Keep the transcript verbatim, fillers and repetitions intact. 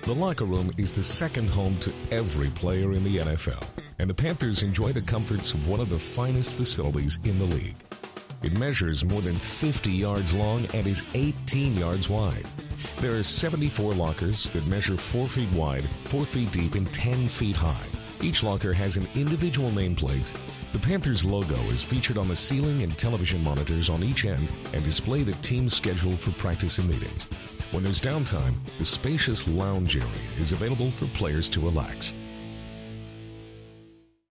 The locker room is the second home to every player in the N F L, and the Panthers enjoy the comforts of one of the finest facilities in the league. It measures more than fifty yards long and is eighteen yards wide. There are seventy-four lockers that measure four feet wide, four feet deep, and ten feet high. Each locker has an individual nameplate. The Panthers logo is featured on the ceiling and television monitors on each end and display the team's schedule for practice and meetings. When there's downtime, the spacious lounge area is available for players to relax.